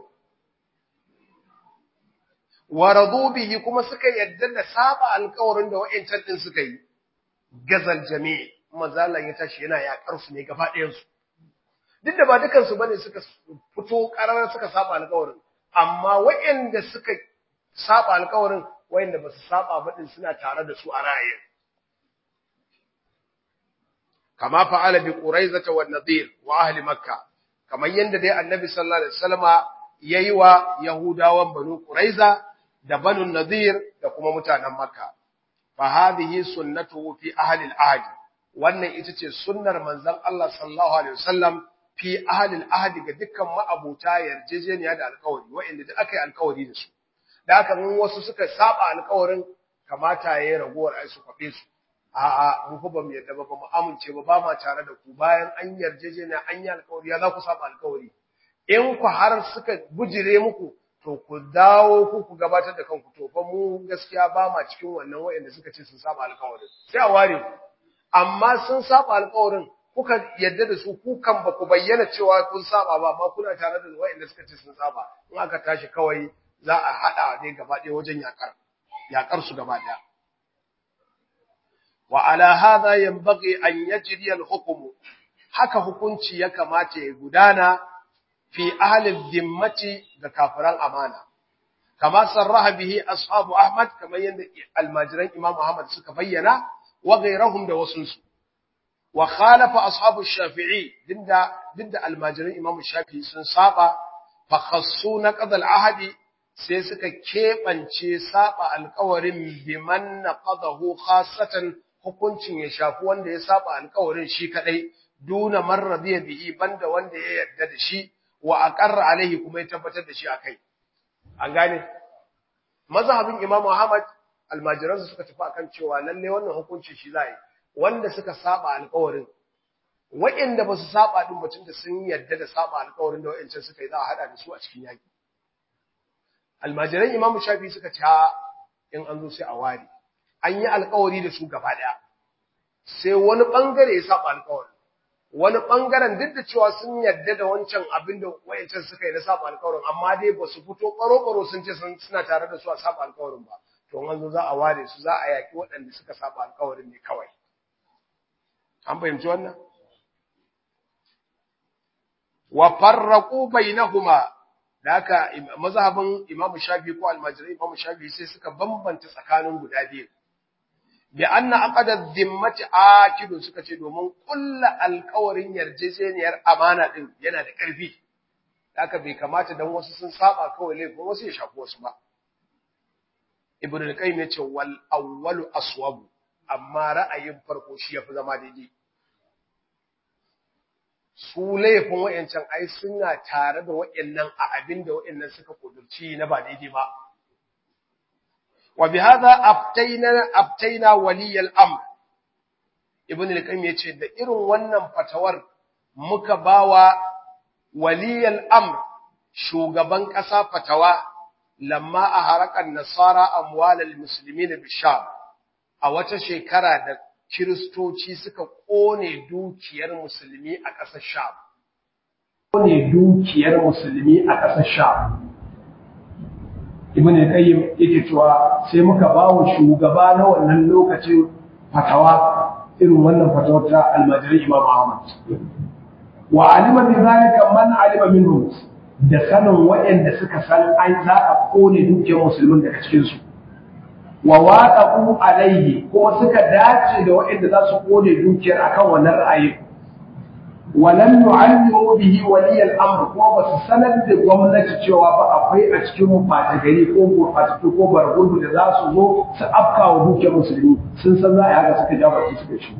wa radu bihi kuma suka yadda da saba alƙawarin da waɗancan din suka yi gazal jami'i mazalan ya tashi yana yaƙar su ne gaba ɗayan su duk da ba dukan su bane suka fito ƙararar suka saba alƙawarin amma waɗanda suka saba alƙawarin waɗanda ba su saba ba din suna tare da su a ra'ayin kama fa'ala bi quraizata wan nadir wa ahli makkah kamar yanda dai annabi sallallahu alaihi wasallama yayi wa yahudawan banu quraiza da banu nadir da kuma mutanen makka fa hadhihi sunnatuhu fi ahli al-ahd wannan ita ce sunnar manzon Allah sallallahu alaihi wasallam fi ahli al-ahd ga dukkan ma'abuta yarjejeniya da alƙawari wa'inda da aka yi alƙawari da su da haka mun wasu suka saba alƙawarin kamata yayi ragowar ai su kwabe su a'a mu fa bamu yadda ba ba mu amince ba ba ma tare da ku bayan an yarjejeniya an yi alƙawari ya za ku saba alƙawari in ku har suka bujire muku to ku dawo ku ku gabatar da kanku to fa mu gaskiya ba ma cikin wannan wayanda suka ce sun saba alƙawarin sai a ware ku amma sun saba alƙawarin kuka yadda da su ku kan ba ku bayyana cewa kun saba ba amma kuna tare da wayanda suka ce sun saba in aka tashi kawai za a hada ne gaba ɗaya wajen yakar yakar su gaba ɗaya wa ala hadha yanbaghi an yajri al-hukm haka hukunci ya kamata ya gudana fi ahli dhimmati da kafiran amana kama sarraha bihi ashabu ahmad kamar yanda almajiran imam ahmad suka bayyana wa ghayrahum da wasunsu wa khalafa ashabu shafi'i dinda dinda almajiran imam shafi'i sun saba fa khassuna qadal ahadi sai suka kebance saba alƙawarin biman naqadahu khassatan hukuncin ya shafi wanda ya saba alƙawarin shi kadai duna marradiya bihi banda wanda ya yarda da shi wa aqarra alaihi kuma ya tabbatar da shi akai an gane mazhabin Imam Ahmad almajiransa suka tafi akan cewa lalle wannan hukunci shi zai wanda suka saba alƙawarin wa'inda ba su saba din batun da sun yarda da saba alƙawarin da wa'incan suka yi za a hada da su a cikin yaki almajiran Imam Shafi suka ce in an zo sai a ware an yi alƙawari da su gaba daya sai wani bangare ya saba alƙawarin wani bangaren duk da cewa sun yarda da wancan abin da wayancan suka yi na saba alƙawarin amma dai ba su fito ƙaro-ƙaro sun ce suna tare da su a saba alƙawarin ba to an zo za a ware su za a yaki waɗanda suka saba alƙawarin ne kawai an fahimci wannan wa farraqu bainahuma da haka mazhabin Imam Shafi ko almajirai Imam Shafi sai suka bambanta tsakanin guda biyu bi anna aqada dhimmati akidu suka ce domin kullu alƙawarin yarjejeniyar amana din yana da ƙarfi haka bai kamata dan wasu sun saba kawai laifin wasu ya shafi wasu ba ibn al-qayyim yace wal awwalu aswabu amma ra'ayin farko shi yafi zama daidai su laifin wayancan ai suna tare da wayannan a abin da wayannan suka kudurci na ba daidai ba wa bihadha aftaina aftaina wali al-amr ibn al-qayyim yace da irin wannan fatawar muka bawa wali al-amr shugaban kasa fatawa lamma aharakan nasara amwal al-muslimin bisham a wata shekara da kiristoci suka kone dukiyar musulmi a ƙasar Sham kone dukiyar musulmi a ƙasar Sham ibn al-qayyim yake cewa sai muka bawo shugaba na wannan lokacin fatawa irin wannan fatawar ta almajiri imam Ahmad wa alima bi zalika man alima minhum da sanin waɗanda suka san an za a kone dukiyar musulmin daga cikin su wa waqa'u alayhi kuma suka dace da waɗanda za su kone dukiyar akan wannan ra'ayi wa lam yu'allimu bihi wali al-amr kuma ba su sanar da gwamnati cewa ba akwai a cikin mu fata gari ko gurbatattu ko bargudu da za su zo su afka wa dukiyar musulmi sun san za a yi haka suka ja baki suka shi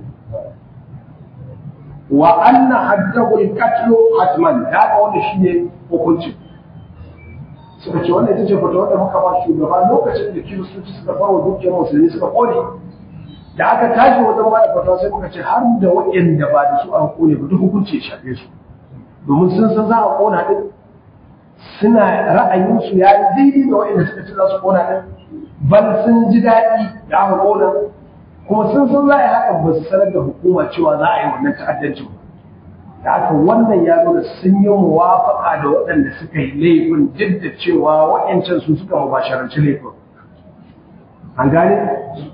wa anna haddahu al-qatl hatman da wanda shine hukunci suka ce wannan ita ce fata wanda muka ba shugaba lokacin da kiristoci suka fara dukiyar musulmi suka kone da aka tashi wajen ba da fata sai muka ce har da waɗanda ba da su an kone ba duk hukunci ya shafe su domin sun san za a kona din suna ra'ayinsu ya yi daidai da waɗanda suka ce za su kona din bal sun ji daɗi da aka kona kuma sun san za a yi haka ba su sanar da hukuma cewa za a yi wannan ta'addancin ba da haka wannan ya nuna sun yi muwafaka da waɗanda suka yi laifin duk da cewa waɗancan su suka mubasharanci laifin an gane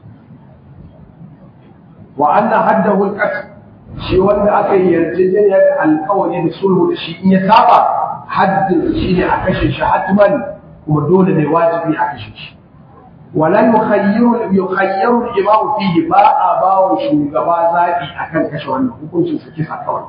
wa anna haddahu al-qatl shi wanda aka yi yarjejeniya da alƙawari da sulhu da shi in ya saba haddin shi ne a kashe shi hatman kuma dole ne wajibi a kashe shi wala yukhayyiru yukhayyiru al-imamu fihi ba a bawa shugaba zabi akan kashe wannan hukuncin sa kisa kawai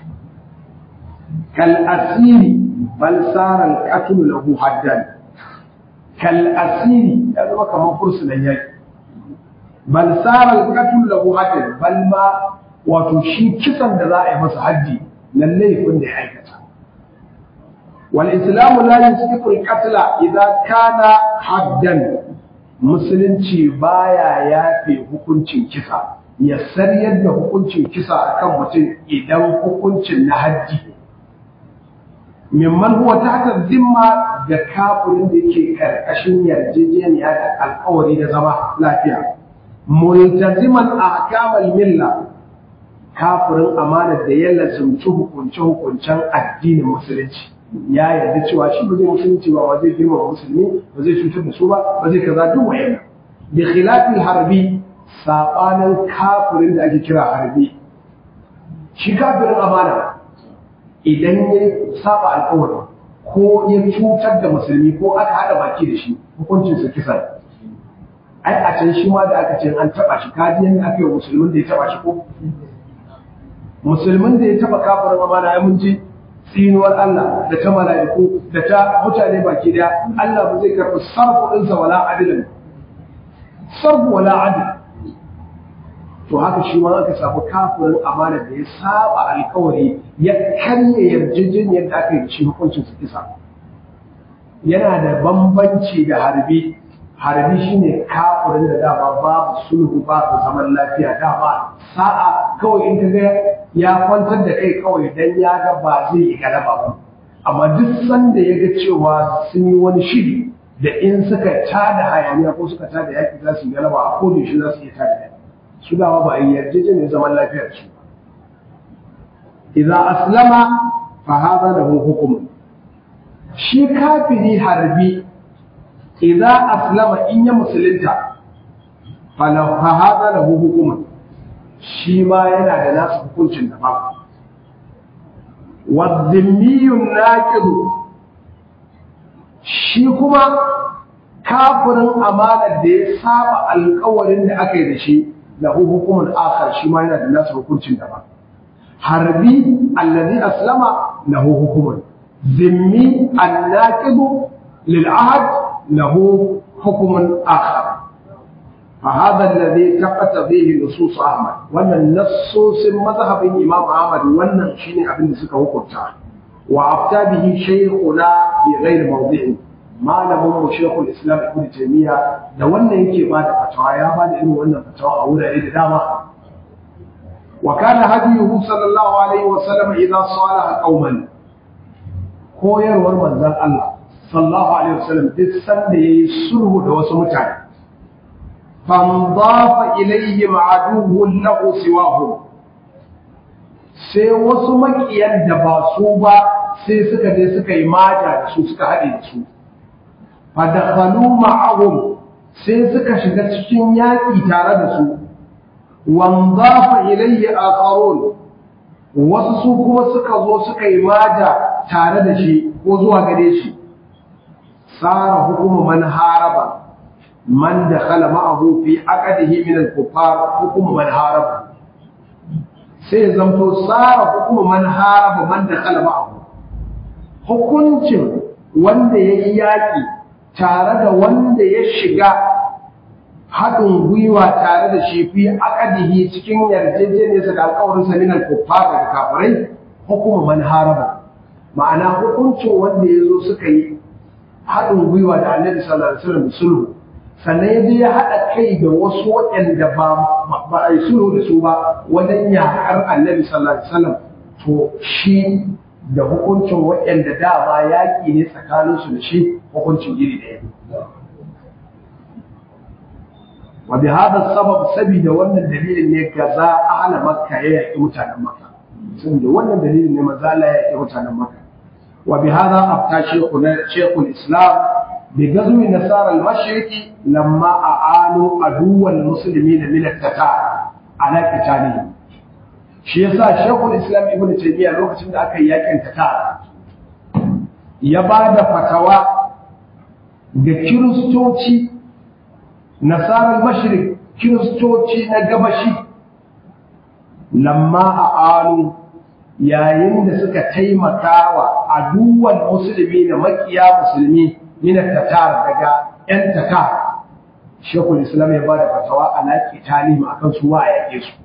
كالأسير بل صار القتل له حدا كالأسير هذا ما كمان فرصة ليك بل صار القتل له حدا بل ما وتشي كسن دلائي مس حدي للي يكون دي حاجة والإسلام لا يسبق القتل إذا كان حدا musulunci baya yafe hukuncin kisa ya sariyar da hukuncin kisa akan mutum idan hukuncin na haddi mimman huwa tahta zimma ga kafirin da yake karkashin yarjejeniya da alƙawari da zama lafiya multaziman ahkamal milla kafirin amanar da ya lazumci hukunce hukuncen addinin musulunci ya yarda cewa shi ba zai musulunci ba ba zai girma musulmi ba zai cutar da su ba ba zai kaza duk wayannan bi khilafil harbi sabanin kafirin da ake kira harbi shi kafirin amana idan ya saba alƙawari ko ya cutar da musulmi ko aka hada baki da shi hukuncinsa kisa ai a can shi ma da aka ce an taba shi kaji yanda aka yi musulmin da ya taba shi ko musulmin da ya taba kafirin amana ai mun ji tsinuwar Allah da ta mala'iku da ta mutane baki daya Allah ba zai karɓi sarfu ɗinsa wala adilin sarfu wala adil to haka shi ma aka samu kafirin amana da ya saba alkawari ya karye yarjejeniyar da aka yi da shi hukuncin su kisa yana da bambanci da harbi harbi shine kafirin da dama babu sulhu babu zaman lafiya dama sa'a kawai in ka ga ya kwantar da kai kawai dan ya ga ba zai yi galaba ba amma duk sanda ya ga cewa sun yi wani shiri da in suka tada hayaniya ko suka tada yaki za su yi galaba a kodin shi za su iya tada yaki su dama ba a yi yarjejeniyar zaman lafiyar su idan aslama fa hada lahu hukum shi kafiri harbi idan aslama in ya musulunta fa hada lahu hukum shi ma yana da nasu hukuncin da ba wa dhimmiyun naqidu shi kuma kafirin amanar da ya saba alƙawarin da aka yi da shi lahu hukumun akhar shi ma yana da nasa hukuncin daban harbi allazi aslama lahu hukumun zimmi annaqidu lil ahd lahu hukumun akhar فهذا الذي تقتضيه نصوص أحمد وأن النصوص مذهب الإمام أحمد وأن شيء أبن سكه قطع وأفتى به شيخنا في غير موضعه ما له شيخ الإسلام ابن تيمية لو أن يجي بعد فتوى يا بعد إنه أن فتوى أولى إلى دامه وكان هديه صلى الله عليه وسلم إذا صالح قوما koyar war manzon Allah sallallahu alaihi wasallam duk sanda yayi sulhu da wasu mutane fandafa ilayhim aduwwun lahu siwahum sai wasu makiyan da ba su ba sai suka je suka yi mata da su suka haɗe da su fadakhalu ma'ahum sai suka shiga cikin yaƙi tare da su wandafa ilayhi akharun wasu su kuma suka zo suka yi mata tare da shi ko zuwa gare shi sara hukumu man haraba man dakhala ma'ahu fi aqdihi min al-kuffar hukumu man haraba sai zamto sara hukumu man haraba man dakhala ma'ahu hukuncin wanda yayi yaki tare da wanda ya shiga haɗin gwiwa tare da shi fi aqdihi cikin yarjejeniyarsa da alƙawarinsa min al-kuffar da kafirai hukumu man haraba ma'ana hukuncin wanda ya zo suka yi haɗin gwiwa da annabi sallallahu alaihi wasallam sulhu sannan ya je ya haɗa kai da wasu waɗanda ba ba a yi sulhu da su ba wajen yaƙar annabi sallallahu alaihi wasallam to shi da hukuncin waɗanda dama yaƙi ne tsakaninsu da shi hukuncin iri ɗaya wa bi hada sabab sabida wannan dalilin ne gaza ahla makka ya yaƙi mutanen makka saboda wannan dalilin ne manzo Allah ya yaƙi mutanen makka wa bi hada afta shaykhuna shaykhul islam bi gazwi nasara al-mashriq lamma aanu aduwal muslimin min at-tatar ala qitalihim shi yasa shaykhul islam ibnu taymiyyah lokacin da aka yi yaƙin tatar ya bada fatawa ga kiristoci nasarar mashirik kiristoci na gabashi lamma a anu yayin da suka taimaka wa aduwan musulmi da makiya musulmi mina tatar daga ‘yan tatar shekul islam ya ba da fatawa a laƙi talim a kan su wa a yaƙe su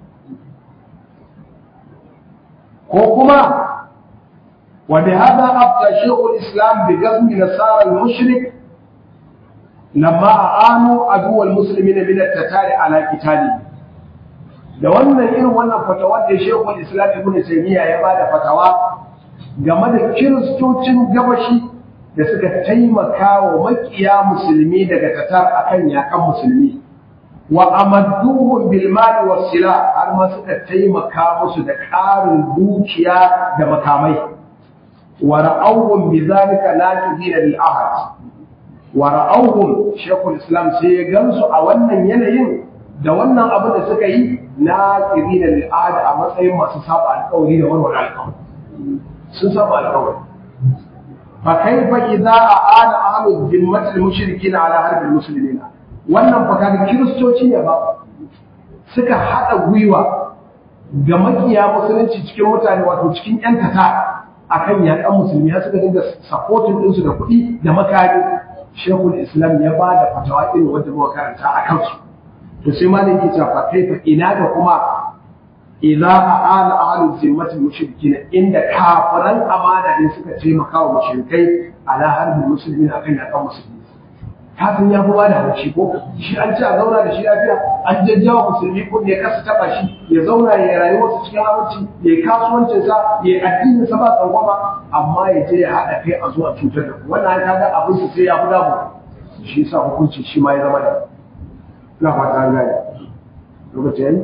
ko kuma wadda hada abta shekul islam bi gazmi nasarar mushrik lamma a'anu aduwal muslimin min at-tatari ala qitali da wannan irin wannan fatawa da Sheikhul Islam Ibn Taymiyyah ya bada fatawa game da kiristocin gabashi da suka taimaka wa makiya musulmi daga tatar akan yakan musulmi wa amadduhum bil mal was silah har ma suka taimaka musu da ƙarin dukiya da makamai wa ra'awhum bi zalika la tudina lil ahad wa ra'awhum shaykhul islam sai ya gansu a wannan yanayin da wannan abin da suka yi na kirina lil ahad a matsayin masu saba alƙawari da warware alƙawari sun saba alƙawari fa kaifa idza aana ahlu dhimmati al-mushrikeena ala harbi al-muslimin wannan fa kaga kiristoci ne ba suka hada gwiwa ga makiya musulunci cikin mutane wato cikin yan tata akan yakan musulmi har suka dinga supporting din su da kuɗi da makami shekul islam ya ba da fatawa irin wanda muka karanta a kansu to sai malai yake cewa kaifa ina ga kuma idza aana ahlu zimmati mushrikin inda kafiran amana ne suka taimaka wa mushrikai ala harbi muslimin akan yakan musulmi kafin ya fi bada haushi ko shi an ci a zauna da shi lafiya an jajjawa musulmi ko ne kasa taba shi ya zauna ya rayuwa su cikin aminci ya kasuwancin sa ya addinin sa ba tsangwama amma ya je ya haɗa kai a zuwa cutar da wannan ka ga abin su sai ya fi damu shi yasa hukunci shi ma ya zama da ina fata an gane lokaci yayi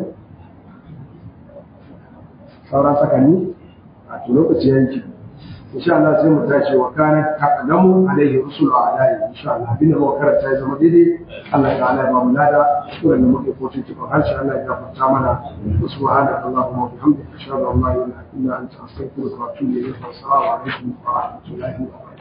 sauran sakanni a to lokaci yayi insha Allah sai mu tashi wa kana taqdamu alaihi rusul wa alaihi insha Allah bin da muka karanta ya zama daidai Allah ta'ala ya ba mu lada suran da muke kotu cikin harshe Allah ya gafarta mana subhanaka allahumma wa bihamdika ashhadu an la ilaha illa anta astaghfiruka wa atubu ilayk wa assalamu alaikum wa rahmatullahi wa barakatuh